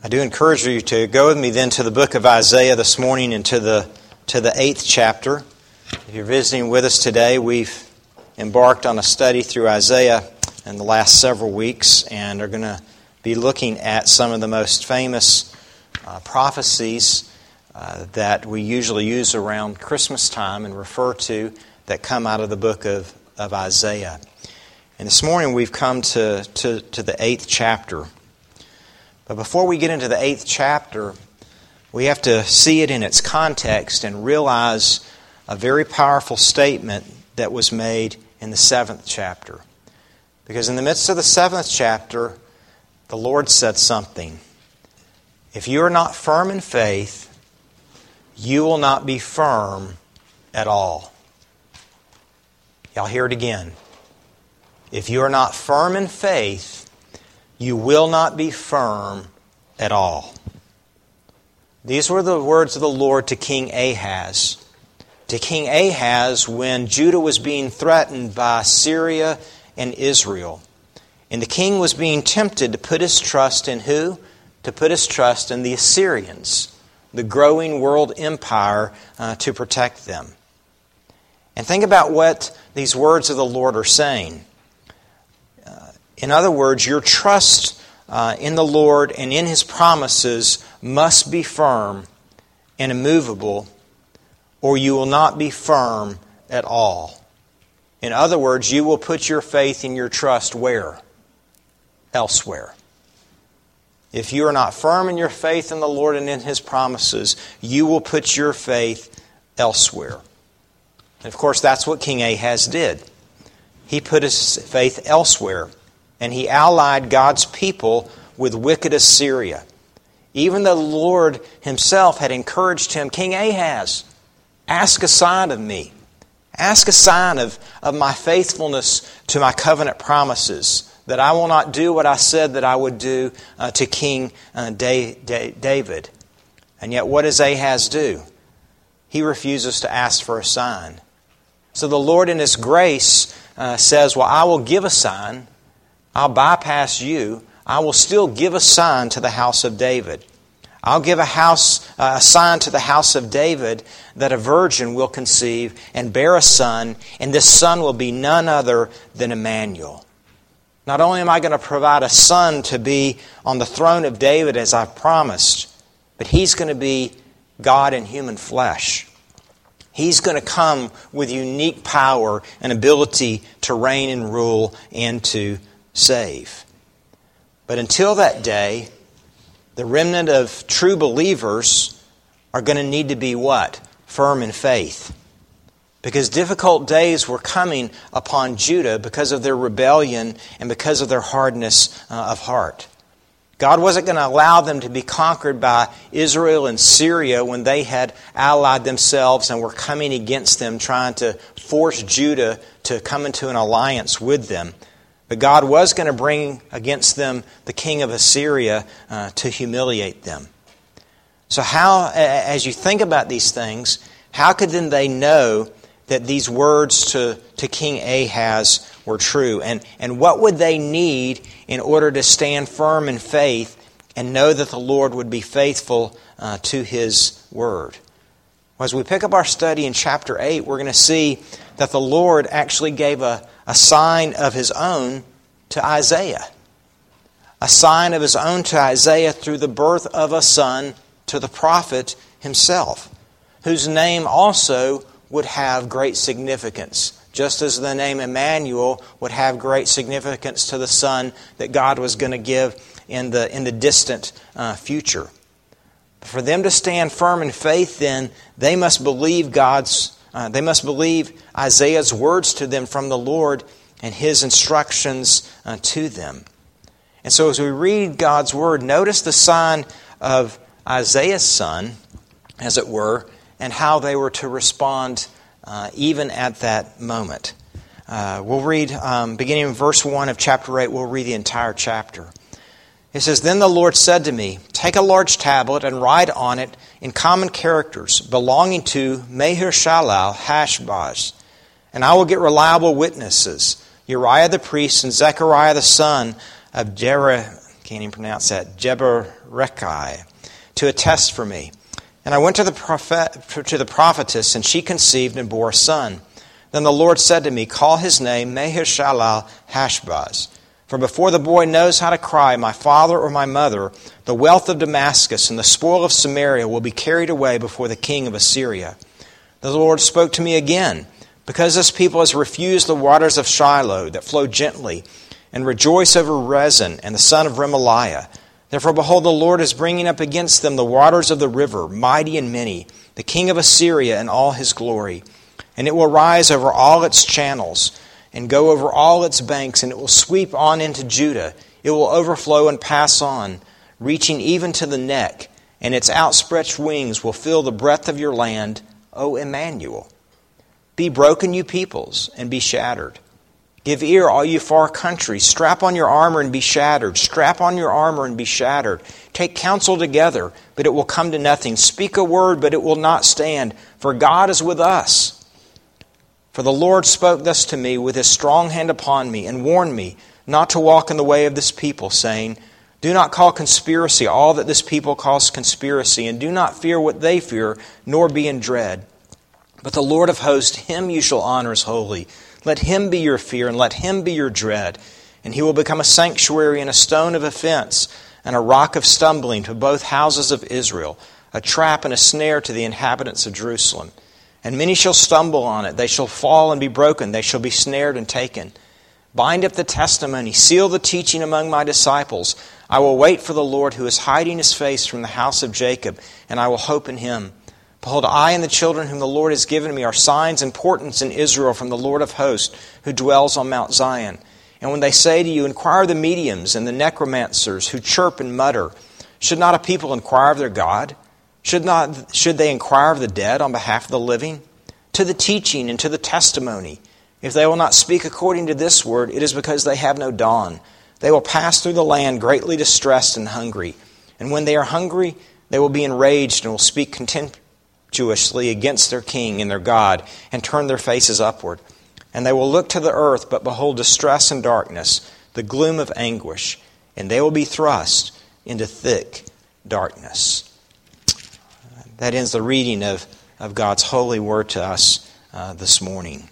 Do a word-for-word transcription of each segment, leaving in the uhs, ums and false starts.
I do encourage you to go with me then to the book of Isaiah this morning and to the, to the eighth chapter. If you're visiting with us today, we've embarked on a study through Isaiah in the last several weeks and are going to be looking at some of the most famous uh, prophecies uh, that we usually use around Christmas time and refer to that come out of the book of, of Isaiah. And this morning we've come to, to, to the eighth chapter. But before we get into the eighth chapter, we have to see it in its context and realize a very powerful statement that was made in the seventh chapter. Because in the midst of the seventh chapter, the Lord said something. If you are not firm in faith, you will not be firm at all. Y'all hear it again. If you are not firm in faith, you will not be firm at all. These were the words of the Lord to King Ahaz. To King Ahaz when Judah was being threatened by Syria and Israel. And the king was being tempted to put his trust in who? To put his trust in the Assyrians, the growing world empire uh, to protect them. And think about what these words of the Lord are saying. In other words, your trust uh, in the Lord and in His promises must be firm and immovable, or you will not be firm at all. In other words, you will put your faith and your trust where? Elsewhere. If you are not firm in your faith in the Lord and in His promises, you will put your faith elsewhere. And of course, that's what King Ahaz did. He put his faith elsewhere. And he allied God's people with wicked Assyria. Even though the Lord Himself had encouraged him, King Ahaz, ask a sign of me. Ask a sign of, of my faithfulness to my covenant promises, that I will not do what I said that I would do uh, to King uh, da- da- David. And yet what does Ahaz do? He refuses to ask for a sign. So the Lord in His grace uh, says, well, I will give a sign. I'll bypass you. I will still give a sign to the house of David. I'll give a house uh, a sign to the house of David that a virgin will conceive and bear a son, and this son will be none other than Emmanuel. Not only am I going to provide a son to be on the throne of David as I've promised, but he's going to be God in human flesh. He's going to come with unique power and ability to reign and rule and to save. But until that day, the remnant of true believers are going to need to be what? Firm in faith. Because difficult days were coming upon Judah because of their rebellion and because of their hardness uh, of heart. God wasn't going to allow them to be conquered by Israel and Syria when they had allied themselves and were coming against them, trying to force Judah to come into an alliance with them. But God was going to bring against them the king of Assyria uh, to humiliate them. So how, as you think about these things, how could then they know that these words to, to King Ahaz were true? And, and what would they need in order to stand firm in faith and know that the Lord would be faithful uh, to His word? Well, as we pick up our study in chapter eight, we're going to see that the Lord actually gave a A sign of His own to Isaiah. A sign of His own to Isaiah through the birth of a son to the prophet himself, whose name also would have great significance, just as the name Emmanuel would have great significance to the son that God was going to give in the, in the distant uh, future. For them to stand firm in faith, then, they must believe God's Uh, they must believe Isaiah's words to them from the Lord and His instructions uh, to them. And so as we read God's Word, notice the sign of Isaiah's son, as it were, and how they were to respond uh, even at that moment. Uh, we'll read, um, beginning in verse one of chapter eight, we'll read the entire chapter. It says, Then the Lord said to me, Take a large tablet and write on it in common characters belonging to Maher-shalal-Hash-baz, and I will get reliable witnesses, Uriah the priest and Zechariah the son of Jer- can't even pronounce that, Jeberekai, to attest for me. And I went to the prophet, to the prophetess, and she conceived and bore a son. Then the Lord said to me, call his name Maher-shalal-hash-baz. For before the boy knows how to cry, my father or my mother, the wealth of Damascus and the spoil of Samaria will be carried away before the king of Assyria. The Lord spoke to me again, because this people has refused the waters of Shiloh that flow gently, and rejoice over Rezin and the son of Remaliah. Therefore, behold, the Lord is bringing up against them the waters of the river, mighty and many, the king of Assyria in all his glory. And it will rise over all its channels, and go over all its banks, and it will sweep on into Judah. It will overflow and pass on, reaching even to the neck, and its outstretched wings will fill the breadth of your land, O Emmanuel. Be broken, you peoples, and be shattered. Give ear, all you far countries. Strap on your armor and be shattered. Strap on your armor and be shattered. Take counsel together, but it will come to nothing. Speak a word, but it will not stand, for God is with us. For the Lord spoke thus to me with his strong hand upon me, and warned me not to walk in the way of this people, saying, do not call conspiracy all that this people calls conspiracy, and do not fear what they fear, nor be in dread. But the Lord of hosts, him you shall honor as holy. Let him be your fear, and let him be your dread. And he will become a sanctuary and a stone of offense, and a rock of stumbling to both houses of Israel, a trap and a snare to the inhabitants of Jerusalem. And many shall stumble on it. They shall fall and be broken. They shall be snared and taken. Bind up the testimony. Seal the teaching among my disciples. I will wait for the Lord, who is hiding his face from the house of Jacob, and I will hope in him. Behold, I and the children whom the Lord has given me are signs and portents in Israel from the Lord of hosts, who dwells on Mount Zion. And when they say to you, inquire of the mediums and the necromancers who chirp and mutter, should not a people inquire of their God? Should not should they inquire of the dead on behalf of the living? To the teaching and to the testimony. If they will not speak according to this word, it is because they have no dawn. They will pass through the land greatly distressed and hungry. And when they are hungry, they will be enraged and will speak contemptuously against their king and their God, and turn their faces upward. And they will look to the earth, but behold distress and darkness, the gloom of anguish, and they will be thrust into thick darkness. That ends the reading of, of God's holy word to us uh, this morning.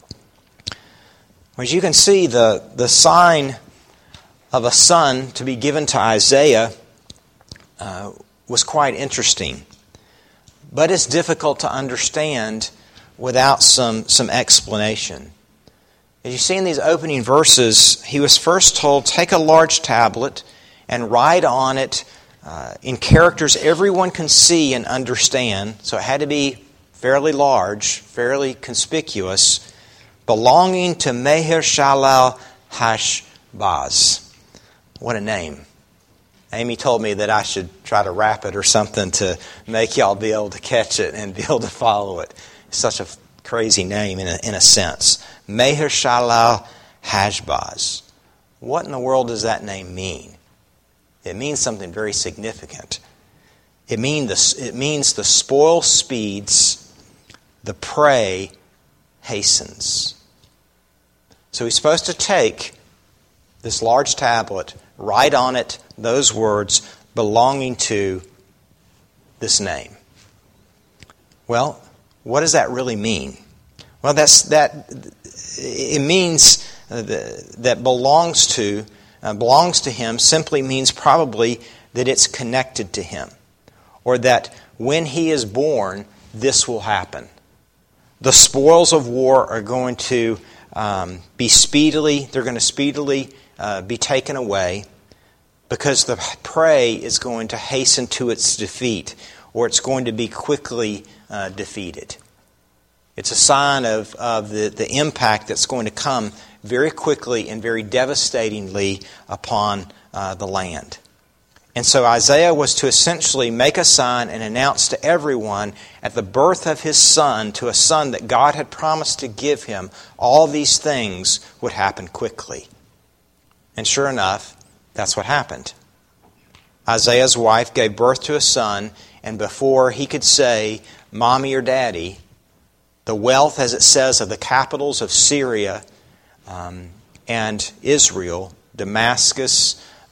As you can see, the, the sign of a son to be given to Isaiah uh, was quite interesting. But it's difficult to understand without some, some explanation. As you see in these opening verses, he was first told, take a large tablet and write on it uh, in characters everyone can see and understand. So it had to be fairly large, fairly conspicuous, belonging to Maher-shalal-hash-baz. What a name. Amy told me that I should try to rap it or something to make y'all be able to catch it and be able to follow it. It's such a crazy name in a, in a sense. Maher-shalal-hash-baz. What in the world does that name mean? It means something very significant. It, mean the, it means the spoil speeds, the prey hastens. So he's supposed to take this large tablet, write on it those words belonging to this name. Well, what does that really mean? Well, that's that. It means that belongs to uh, belongs to him simply means probably that it's connected to him, or that when he is born, this will happen. The spoils of war are going to um, be speedily. They're going to speedily uh, be taken away, because the prey is going to hasten to its defeat, or it's going to be quickly uh, defeated. It's a sign of, of the, the impact that's going to come very quickly and very devastatingly upon uh, the land. And so Isaiah was to essentially make a sign and announce to everyone at the birth of his son, to a son that God had promised to give him, all these things would happen quickly. And sure enough, that's what happened. Isaiah's wife gave birth to a son, and before he could say, Mommy or Daddy, the wealth, as it says, of the capitals of Syria um, and Israel, Damascus,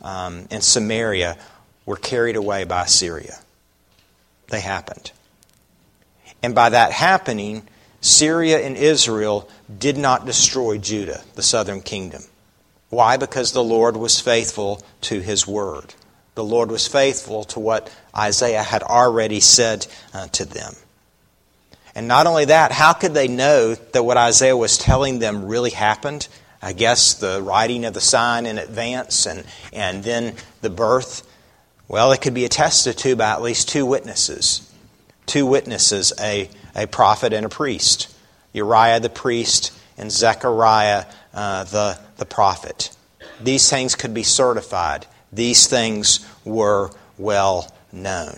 um, and Samaria were carried away by Syria. They happened. And by that happening, Syria and Israel did not destroy Judah, the southern kingdom. Why? Because the Lord was faithful to His word. The Lord was faithful to what Isaiah had already said uh, to them. And not only that, how could they know that what Isaiah was telling them really happened? I guess the writing of the sign in advance and, and then the birth. Well, it could be attested to by at least two witnesses. Two witnesses, a, a prophet and a priest. Uriah the priest and Zechariah uh, the, the prophet. These things could be certified. These things were well known.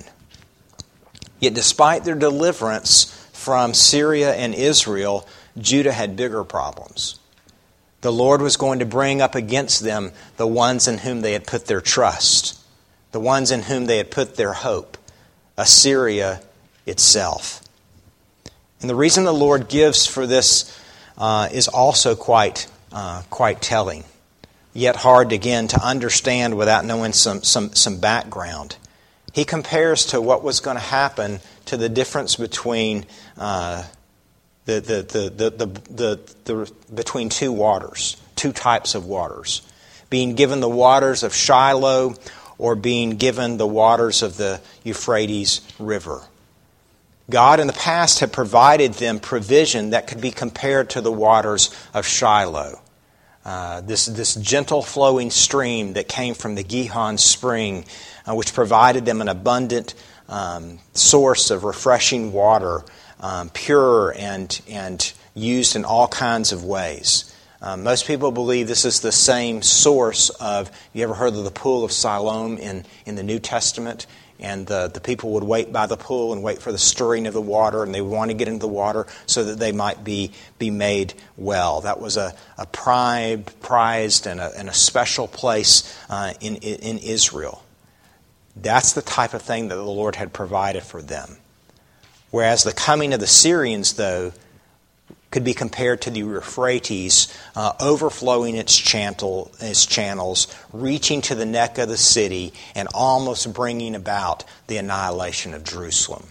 Yet despite their deliverance from Syria and Israel, Judah had bigger problems. The Lord was going to bring up against them the ones in whom they had put their trust, the ones in whom they had put their hope, Assyria itself. And the reason the Lord gives for this uh, is also quite uh, quite telling, yet hard again to understand without knowing some, some, some background. He compares to what was going to happen to the difference between uh, the, the, the, the, the, the, the between two waters, two types of waters, being given the waters of Shiloh or being given the waters of the Euphrates River. God in the past had provided them provision that could be compared to the waters of Shiloh. Uh, this, this gentle flowing stream that came from the Gihon spring, uh, which provided them an abundant um, source of refreshing water, um, pure and, and used in all kinds of ways. Um, most people believe this is the same source of, you ever heard of the pool of Siloam in, in the New Testament? And the, the people would wait by the pool and wait for the stirring of the water, and they would want to get into the water so that they might be, be made well. That was a, a pride, prized and a, and a special place uh, in, in Israel. That's the type of thing that the Lord had provided for them. Whereas the coming of the Syrians, though, could be compared to the Euphrates uh, overflowing its, channel, its channels, reaching to the neck of the city, and almost bringing about the annihilation of Jerusalem.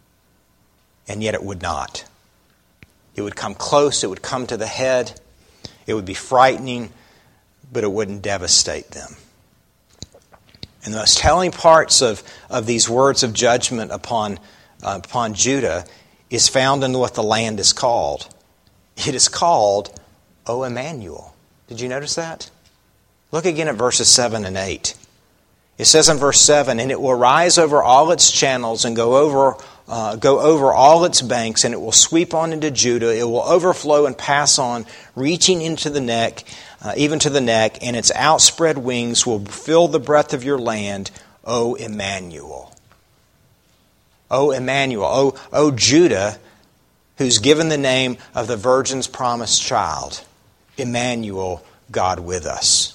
And yet it would not. It would come close, it would come to the head, it would be frightening, but it wouldn't devastate them. And the most telling parts of, of these words of judgment upon, uh, upon Judah is found in what the land is called. It is called, O Emmanuel. Did you notice that? Look again at verses seven and eight. It says in verse seven, and it will rise over all its channels and go over uh, go over all its banks, and it will sweep on into Judah. It will overflow and pass on, reaching into the neck, uh, even to the neck, and its outspread wings will fill the breadth of your land, O Emmanuel. O Emmanuel, O, o Judah, who's given the name of the Virgin's promised child, Emmanuel, God with us.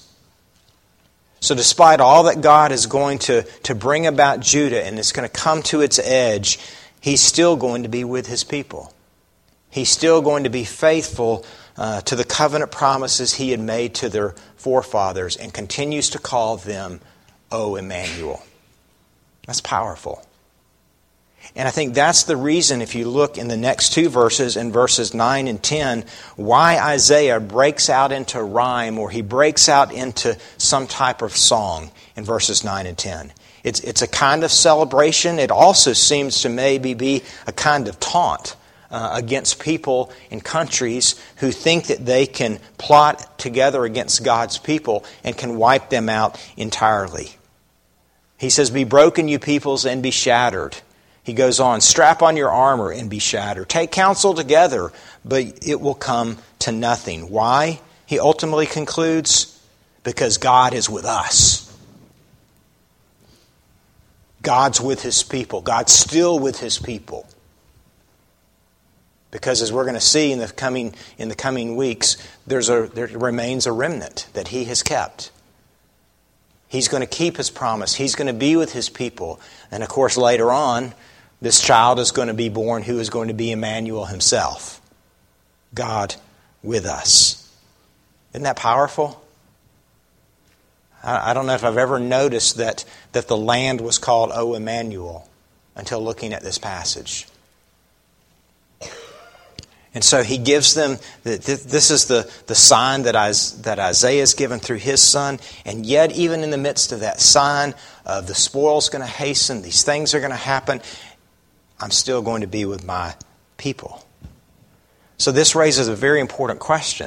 So despite all that God is going to, to bring about Judah and it's going to come to its edge, He's still going to be with His people. He's still going to be faithful uh, to the covenant promises He had made to their forefathers and continues to call them, O Emmanuel. That's powerful. And I think that's the reason, if you look in the next two verses, in verses nine and ten, why Isaiah breaks out into rhyme or he breaks out into some type of song in verses nine and ten. It's, it's a kind of celebration. It also seems to maybe be a kind of taunt uh, against people in countries who think that they can plot together against God's people and can wipe them out entirely. He says, "Be broken, you peoples, and be shattered." He goes on, "Strap on your armor and be shattered. Take counsel together, but it will come to nothing." Why? He ultimately concludes, because God is with us. God's with His people. God's still with His people. Because as we're going to see in the coming in the coming weeks, there's a there remains a remnant that He has kept. He's going to keep His promise. He's going to be with His people. And of course, later on, this child is going to be born who is going to be Emmanuel Himself. God with us. Isn't that powerful? I don't know if I've ever noticed that, that the land was called O Emmanuel until looking at this passage. And so he gives them, this is the, the sign that, that Isaiah is given through his son. And yet, even in the midst of that sign of the spoil's going to hasten, these things are going to happen, I'm still going to be with my people. So this raises a very important question.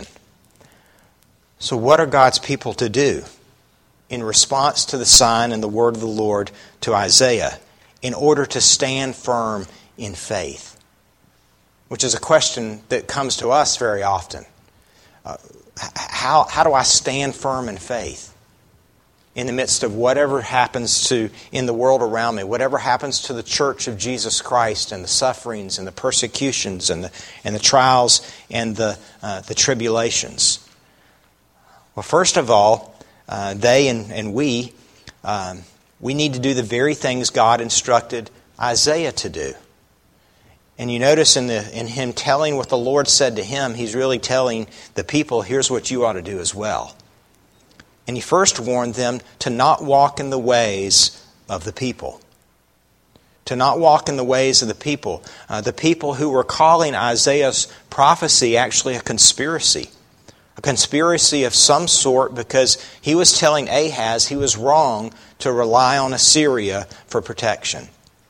So what are God's people to do in response to the sign and the word of the Lord to Isaiah in order to stand firm in faith? Which is a question that comes to us very often. Uh, how, how do I stand firm in faith in the midst of whatever happens to in the world around me, whatever happens to the church of Jesus Christ and the sufferings and the persecutions and the, and the trials and the, uh, the tribulations? Well, first of all, Uh, they and, and we, um, we need to do the very things God instructed Isaiah to do. And you notice in the in him telling what the Lord said to him, he's really telling the people, here's what you ought to do as well. And he first warned them to not walk in the ways of the people. To not walk in the ways of the people. Uh, the people who were calling Isaiah's prophecy actually a conspiracy. A conspiracy of some sort, because he was telling Ahaz he was wrong to rely on Assyria for protection.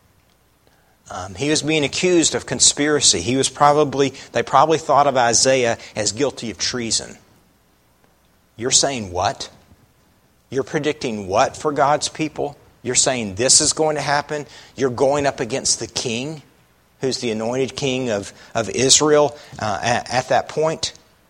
Um, he was being accused of conspiracy. He was probably they probably thought of Isaiah as guilty of treason. You're saying what? You're predicting what for God's people? You're saying this is going to happen? You're going up against the king, who's the anointed king of, of Israel uh, at, at that point?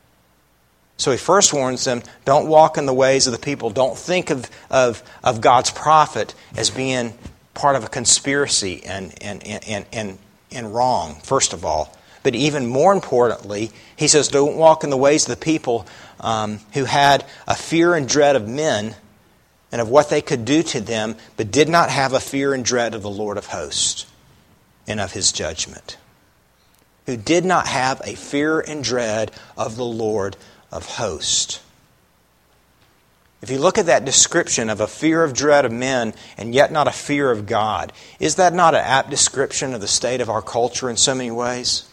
So he first warns them, don't walk in the ways of the people. Don't think of, of, of God's prophet as being part of a conspiracy and, and, and, and, and wrong, first of all. But even more importantly, he says, don't walk in the ways of the people um, who had a fear and dread of men and of what they could do to them, but did not have a fear and dread of the Lord of hosts and of his judgment. Who did not have a fear and dread of the Lord of hosts. If you look at that description of a fear of dread of men and yet not a fear of God, is that not an apt description of the state of our culture in so many ways?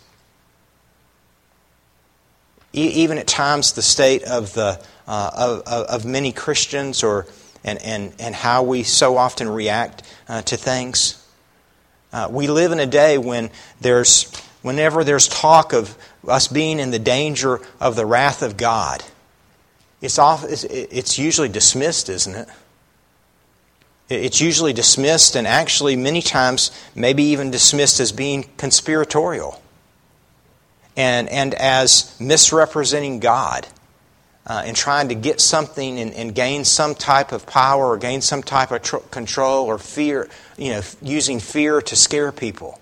E- even at times the state of the uh, of, of many Christians, or and, and, and how we so often react uh, to things. Uh, we live in a day when there's whenever there's talk of us being in the danger of the wrath of God, it's off, it's usually dismissed, isn't it? It's usually dismissed, and actually many times maybe even dismissed as being conspiratorial and, and as misrepresenting God uh, and trying to get something and, and gain some type of power or gain some type of tr- control or fear, you know, using fear to scare people.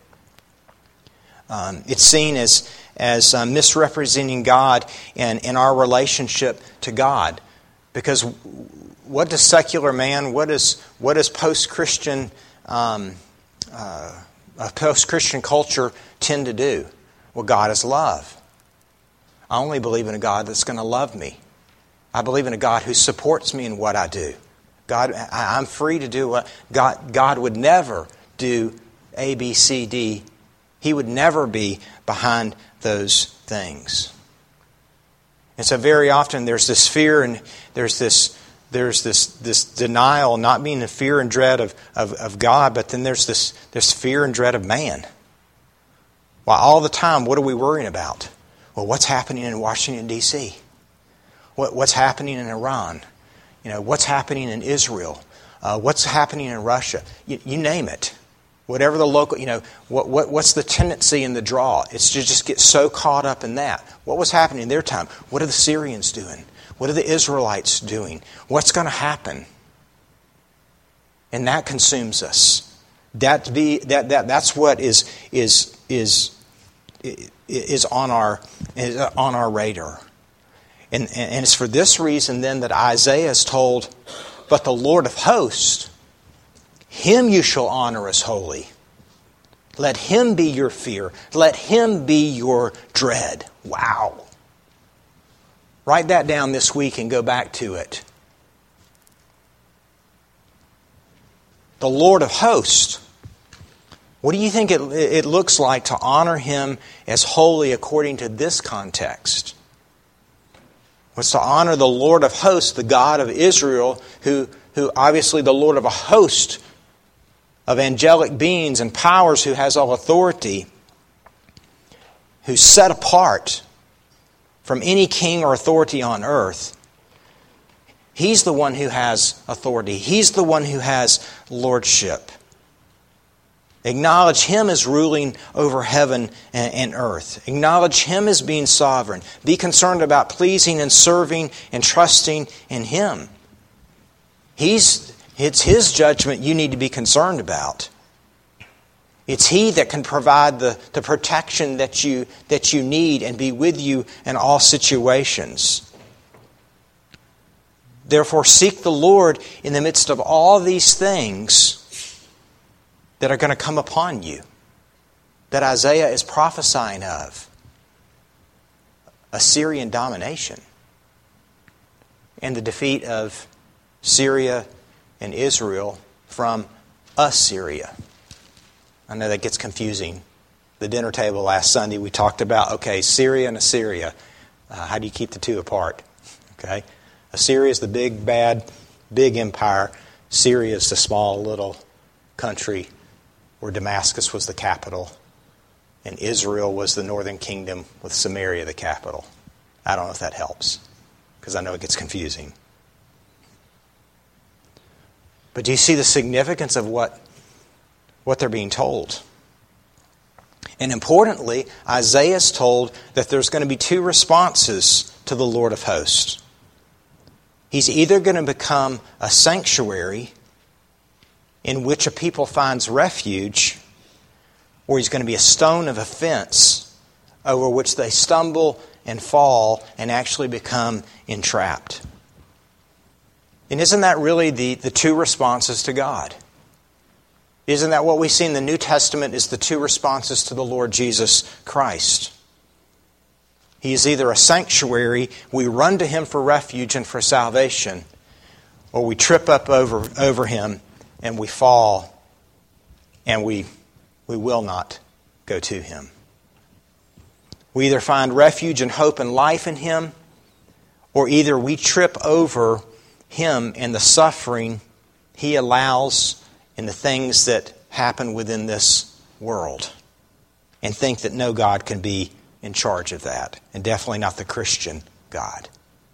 Um, it's seen as as uh, misrepresenting God and, and our relationship to God. Because what does secular man, what is what does post-Christian um, uh, post-Christian culture tend to do? Well, God is love. I only believe in a God that's going to love me. I believe in a God who supports me in what I do. God, I, I'm free to do what God. God would never do A, B, C, D. He would never be behind those things. And so very often there's this fear and there's this there's this this denial, not being in fear and dread of, of, of God, but then there's this, this fear and dread of man. While all the time, what are we worrying about? Well, what's happening in Washington, D C? What, what's happening in Iran? You know, what's happening in Israel? Uh, what's happening in Russia? You, you name it. Whatever the local, you know, what, what what's the tendency in the draw? It's to just get so caught up in that. What was happening in their time? What are the Syrians doing? What are the Israelites doing? What's going to happen? And that consumes us. That be that that that's what is is is is on our is on our radar. And and it's for this reason then that Isaiah is told, but the Lord of hosts, Him you shall honor as holy. Let Him be your fear. Let Him be your dread. Wow. Write that down this week and go back to it. the Lord of hosts. What do you think it, it looks like to honor Him as holy according to this context? It's to honor the Lord of hosts, the God of Israel, who, who obviously the Lord of a host of angelic beings and powers, who has all authority, who's set apart from any king or authority on earth. He's the one who has authority. He's the one who has lordship. Acknowledge Him as ruling over heaven and earth. Acknowledge Him as being sovereign. Be concerned about pleasing and serving and trusting in Him. He's, it's His judgment you need to be concerned about. It's He that can provide the, the protection that you, that you need and be with you in all situations. Therefore, seek the Lord in the midst of all these things that are going to come upon you, that Isaiah is prophesying of. Assyrian domination and the defeat of Syria and Israel from Assyria. I know that gets confusing. The dinner table last Sunday we talked about, okay, Syria and Assyria. Uh, how do you keep the two apart? Okay, Assyria is the big, bad, big empire. Syria is the small, little country where Damascus was the capital, and Israel was the northern kingdom with Samaria the capital. I don't know if that helps, because I know it gets confusing. But do you see the significance of what, what they're being told? And importantly, Isaiah is told that there's going to be two responses to the Lord of hosts. He's either going to become a sanctuary in which a people finds refuge, or He's going to be a stone of offense over which they stumble and fall and actually become entrapped. And isn't that really the, the two responses to God? Isn't that what we see in the New Testament is the two responses to the Lord Jesus Christ? He is either a sanctuary, we run to Him for refuge and for salvation, or we trip up over, over Him and we fall, and we we will not go to Him. We either find refuge and hope and life in Him, or either we trip over Him and the suffering He allows in the things that happen within this world, and think that no God can be in charge of that, and definitely not the Christian God.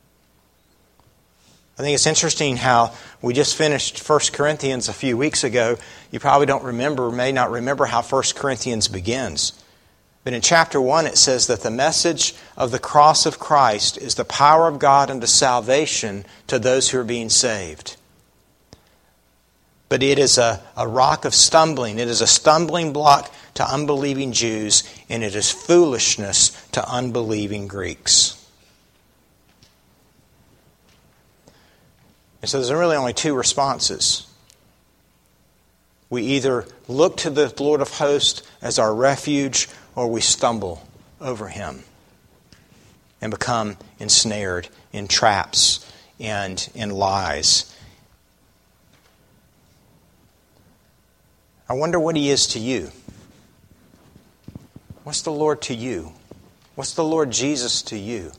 I think it's interesting how we just finished First Corinthians a few weeks ago. You probably don't remember, may not remember how First Corinthians begins. But in chapter one it says that the message of the cross of Christ is the power of God unto salvation to those who are being saved. But it is a, a rock of stumbling. It is a stumbling block to unbelieving Jews, and it is foolishness to unbelieving Greeks. And so there's really only two responses. We either look to the Lord of hosts as our refuge, or we stumble over Him and become ensnared in traps and in lies. I wonder what He is to you. What's the Lord to you? What's the Lord Jesus to you?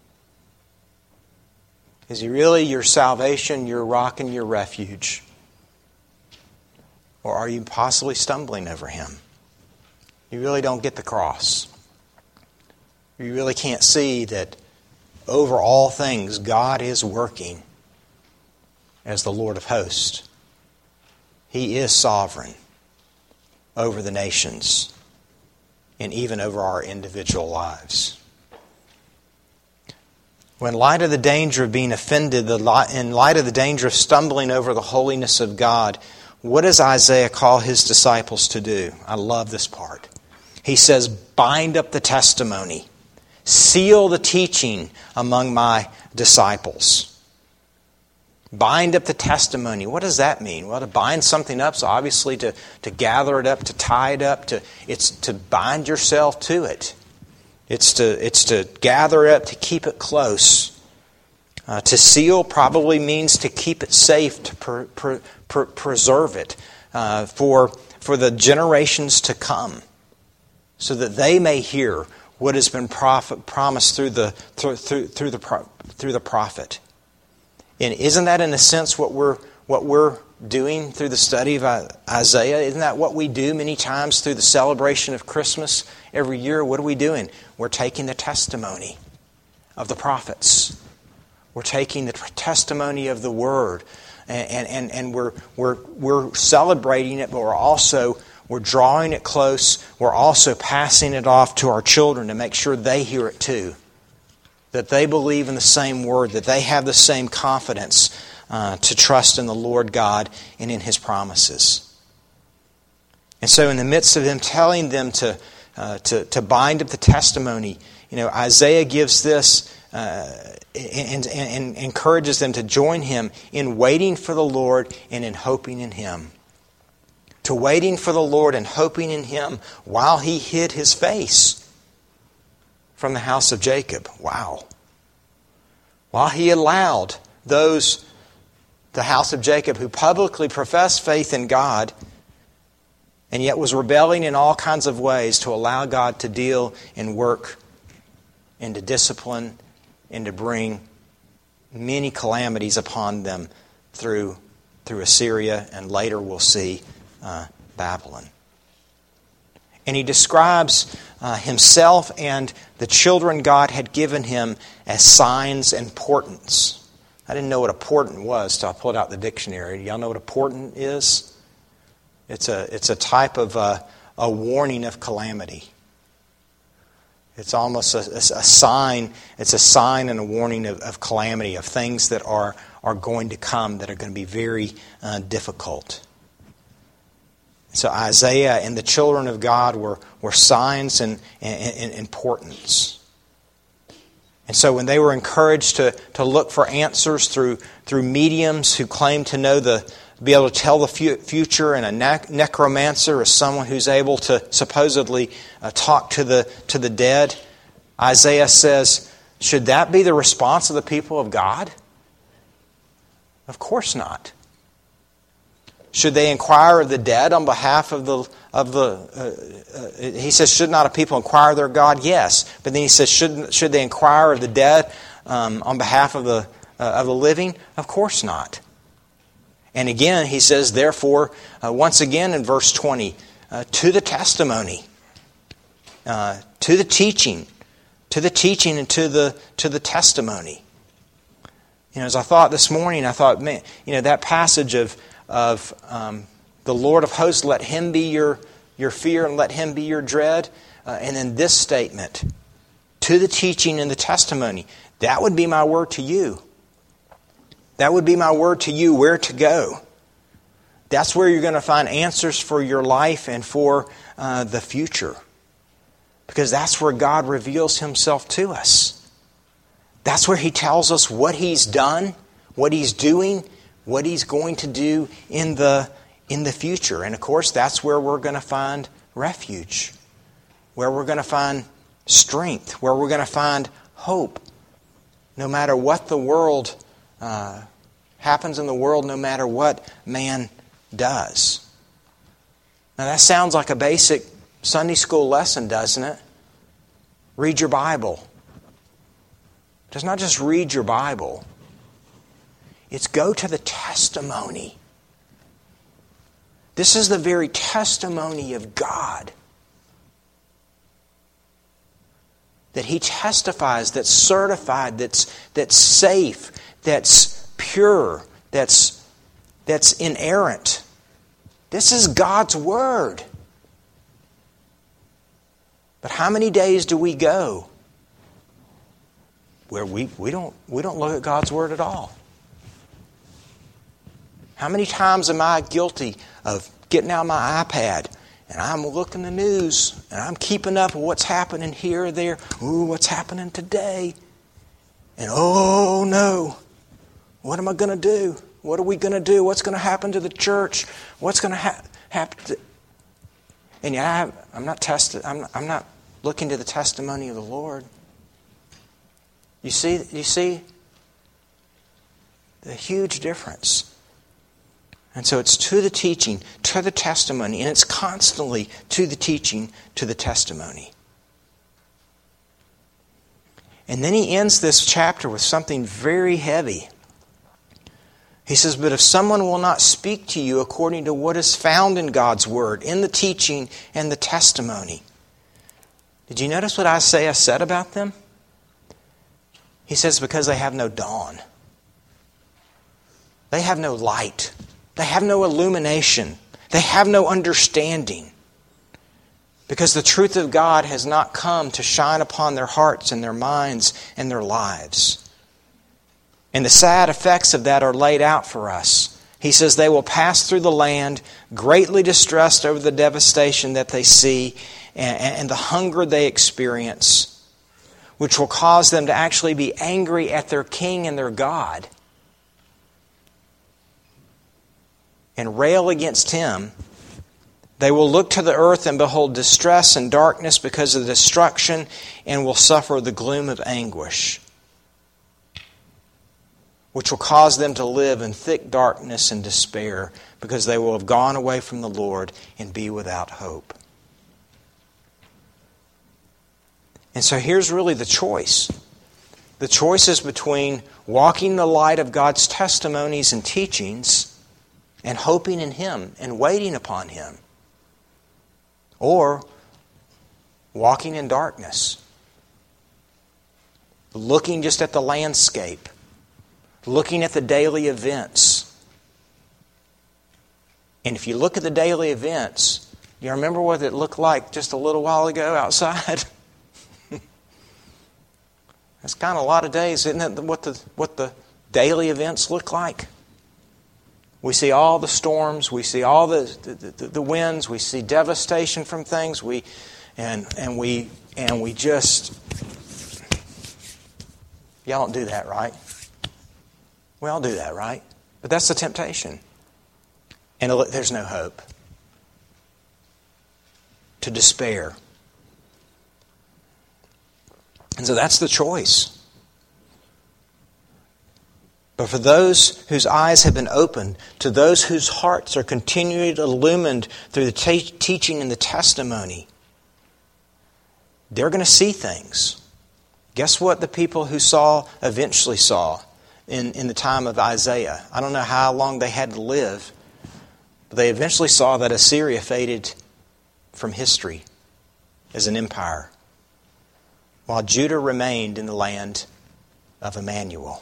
Is He really your salvation, your rock, and your refuge? Or are you possibly stumbling over Him? You really don't get the cross. You really can't see that over all things God is working as the Lord of hosts. He is sovereign over the nations and even over our individual lives. When in light of the danger of being offended, in light of the danger of stumbling over the holiness of God, what does Isaiah call his disciples to do? I love this part. He says, bind up the testimony, seal the teaching among my disciples. Bind up the testimony. What does that mean? Well, to bind something up is obviously to, to gather it up, to tie it up. To, it's to bind yourself to it. It's to, it's to gather it up, to keep it close. Uh, to seal probably means to keep it safe, to per, per, per, preserve it. uh, for, for the generations to come, so that they may hear what has been prophet, promised through the through, through, through the through the prophet. And isn't that in a sense what we're what we're doing through the study of Isaiah? Isn't that what we do many times through the celebration of Christmas every year? What are we doing? We're taking the testimony of the prophets. We're taking the testimony of the Word, and and, and we're we're we're celebrating it, but we're also we're drawing it close. We're also passing it off to our children to make sure they hear it too, that they believe in the same Word, that they have the same confidence uh, to trust in the Lord God and in His promises. And so, in the midst of them telling them to uh, to to bind up the testimony, you know, Isaiah gives this. Uh, and, and, and encourages them to join him in waiting for the Lord and in hoping in Him. To waiting for the Lord and hoping in Him while He hid His face from the house of Jacob. Wow. While He allowed those, the house of Jacob, who publicly professed faith in God and yet was rebelling in all kinds of ways, to allow God to deal and work and to discipline and to bring many calamities upon them through, through Assyria, and later we'll see uh, Babylon. And he describes uh, himself and the children God had given him as signs and portents. I didn't know what a portent was until I pulled out the dictionary. Y'all know what a portent is? It's a, it's a type of uh, a warning of calamity. It's almost a, a, a sign. It's a sign and a warning of, of calamity, of things that are, are going to come that are going to be very uh, difficult. So Isaiah and the children of God were, were signs and, and, and, and portents. And so when they were encouraged to, to look for answers through through mediums who claimed to know the be able to tell the future, and a ne- necromancer is someone who's able to supposedly uh, talk to the to the dead, Isaiah says, should that be the response of the people of God? Of course not. Should they inquire of the dead on behalf of the of the? Uh, uh, he says, should not a people inquire of their God? Yes, but then he says, should should they inquire of the dead um, on behalf of the uh, of the living? Of course not. And again, he says, therefore, uh, once again in verse twenty, uh, to the testimony, uh, to the teaching, to the teaching, and to the to the testimony. You know, as I thought this morning, I thought, man, you know, that passage of of um, the Lord of hosts, let Him be your your fear and let Him be your dread, uh, and then this statement, to the teaching and the testimony. That would be my word to you. That would be my word to you, where to go. That's where you're going to find answers for your life and for uh, the future. Because that's where God reveals Himself to us. That's where He tells us what He's done, what He's doing, what He's going to do in the, in the future. And of course, that's where we're going to find refuge, where we're going to find strength, where we're going to find hope. No matter what the world Uh, happens in the world, no matter what man does. Now that sounds like a basic Sunday school lesson, doesn't it? Read your Bible. It's not just read your Bible. It's go to the testimony. This is the very testimony of God. That He testifies, that's certified, that's that's safe, that's pure, that's that's inerrant. This is God's Word. But how many days do we go where we, we don't we don't look at God's Word at all? How many times am I guilty of getting out my iPad and I'm looking the news and I'm keeping up with what's happening here or there? Ooh, what's happening today? And oh no, what am I going to do? What are we going to do? What's going to happen to the church? What's going to ha- happen to... And yeah, I'm not tested. I'm, I'm not looking to the testimony of the Lord. You see, you see the huge difference. And so it's to the teaching, to the testimony, and it's constantly to the teaching, to the testimony. And then he ends this chapter with something very heavy. He says, but if someone will not speak to you according to what is found in God's Word, in the teaching and the testimony. Did you notice what Isaiah said about them? He says, because they have no dawn. They have no light. They have no illumination. They have no understanding. Because the truth of God has not come to shine upon their hearts and their minds and their lives. And the sad effects of that are laid out for us. He says they will pass through the land greatly distressed over the devastation that they see and, and the hunger they experience, which will cause them to actually be angry at their king and their God and rail against him. They will look to the earth and behold distress and darkness because of the destruction and will suffer the gloom of anguish, which will cause them to live in thick darkness and despair because they will have gone away from the Lord and be without hope. And so here's really the choice. The choice is between walking the light of God's testimonies and teachings and hoping in Him and waiting upon Him, or walking in darkness, looking just at the landscape, looking at the daily events. And if you look at the daily events, do you remember what it looked like just a little while ago outside? That's kind of a lot of days, isn't it, what the, what the daily events look like? We see all the storms, we see all the, the, the winds, we see devastation from things, we and and we and we just y'all don't do that, right? We all do that, right? But that's the temptation. And there's no hope. To despair. And so that's the choice. But for those whose eyes have been opened, to those whose hearts are continually illumined through the te- teaching and the testimony, they're going to see things. Guess what the people who saw eventually saw in, in the time of Isaiah? I don't know how long they had to live, but they eventually saw that Assyria faded from history as an empire, while Judah remained in the land of Emmanuel.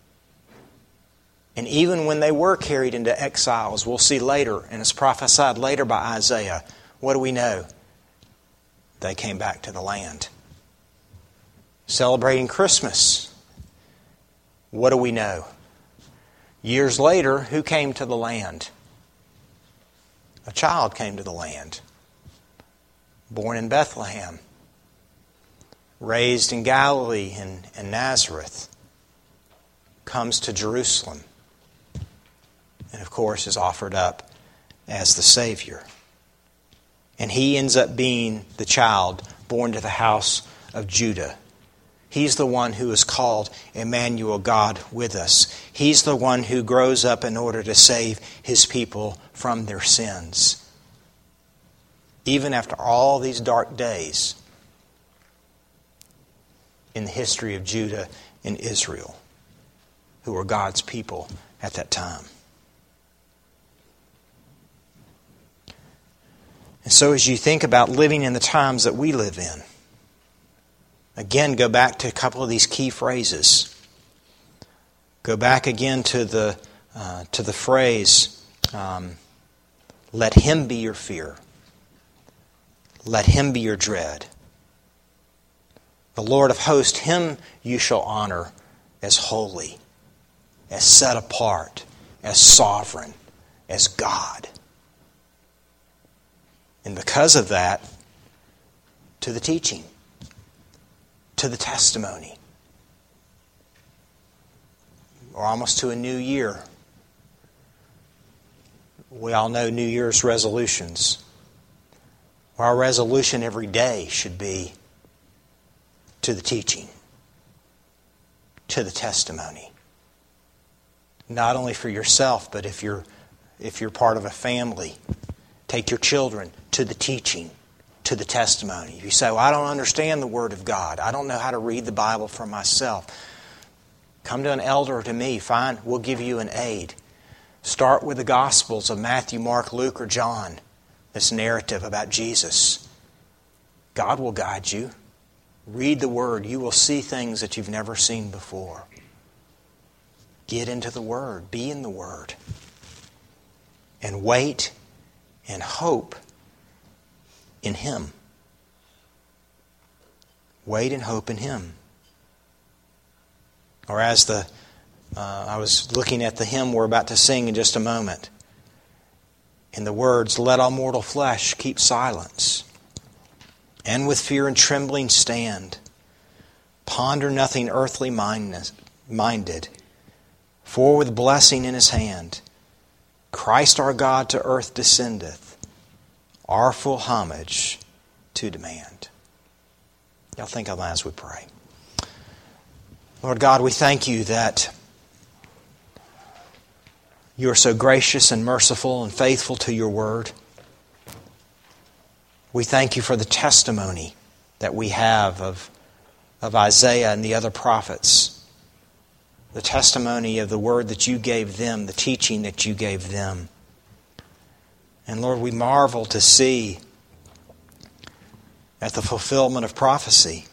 And even when they were carried into exiles, we'll see later, and it's prophesied later by Isaiah, what do we know? They came back to the land. Celebrating Christmas, what do we know? Years later, who came to the land? A child came to the land. Born in Bethlehem. Raised in Galilee and, and Nazareth. Comes to Jerusalem. And of course is offered up as the Savior. And He ends up being the child born to the house of Judah. He's the one who is called Emmanuel, God with us. He's the one who grows up in order to save His people from their sins. Even after all these dark days in the history of Judah and Israel, who were God's people at that time. And so as you think about living in the times that we live in, again, go back to a couple of these key phrases. Go back again to the uh, to the phrase, um, let Him be your fear. Let Him be your dread. The Lord of hosts, Him you shall honor as holy, as set apart, as sovereign, as God. And because of that, to the teaching, to the testimony. We're almost to a new year. We all know New Year's resolutions. Our resolution every day should be to the teaching, to the testimony. Not only for yourself, but if you're if you're part of a family, take your children to the teaching, to the testimony. If you say, well, I don't understand the Word of God. I don't know how to read the Bible for myself. Come to an elder or to me. Fine, we'll give you an aid. Start with the Gospels of Matthew, Mark, Luke, or John. This narrative about Jesus. God will guide you. Read the Word. You will see things that you've never seen before. Get into the Word. Be in the Word. And wait and hope in Him. Wait and hope in Him. Or as the uh, I was looking at the hymn we're about to sing in just a moment. In the words, let all mortal flesh keep silence, and with fear and trembling stand. Ponder nothing earthly minded, for with blessing in His hand, Christ our God to earth descendeth, our full homage to demand. Y'all think of that as we pray. Lord God, we thank You that You are so gracious and merciful and faithful to Your Word. We thank You for the testimony that we have of, of Isaiah and the other prophets. The testimony of the Word that You gave them, the teaching that You gave them. And Lord, we marvel to see at the fulfillment of prophecy,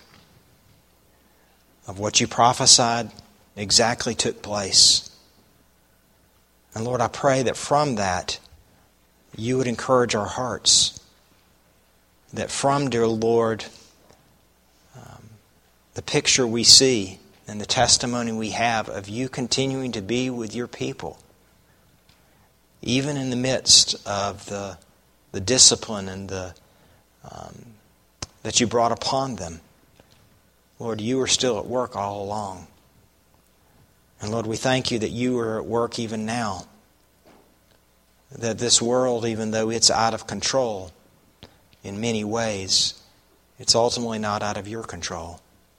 of what You prophesied exactly took place. And Lord, I pray that from that, You would encourage our hearts. That from, dear Lord, um, the picture we see and the testimony we have of You continuing to be with Your people, even in the midst of the, the discipline and the um, that You brought upon them. Lord, You are still at work all along. And Lord, we thank You that You are at work even now. That this world, even though it's out of control in many ways, it's ultimately not out of Your control.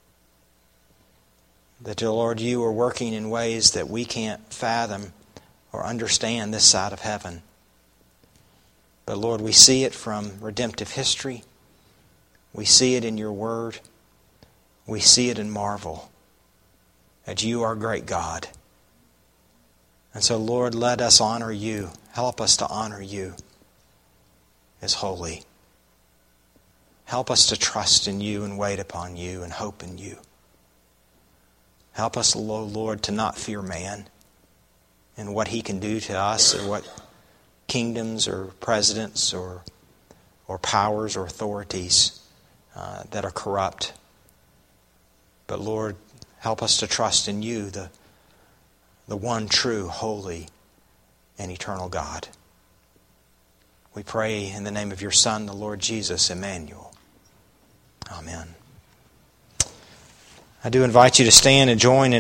That, dear Lord, You are working in ways that we can't fathom or understand this side of heaven. But Lord, we see it from redemptive history. We see it in Your Word. We see it and marvel that You are great God. And so, Lord, let us honor You. Help us to honor You as holy. Help us to trust in You and wait upon You and hope in You. Help us, Lord, to not fear man and what he can do to us, or what kingdoms or presidents or or powers or authorities uh, that are corrupt. But Lord, help us to trust in You, the, the one true, holy, and eternal God. We pray in the name of Your Son, the Lord Jesus, Emmanuel. Amen. I do invite you to stand and join in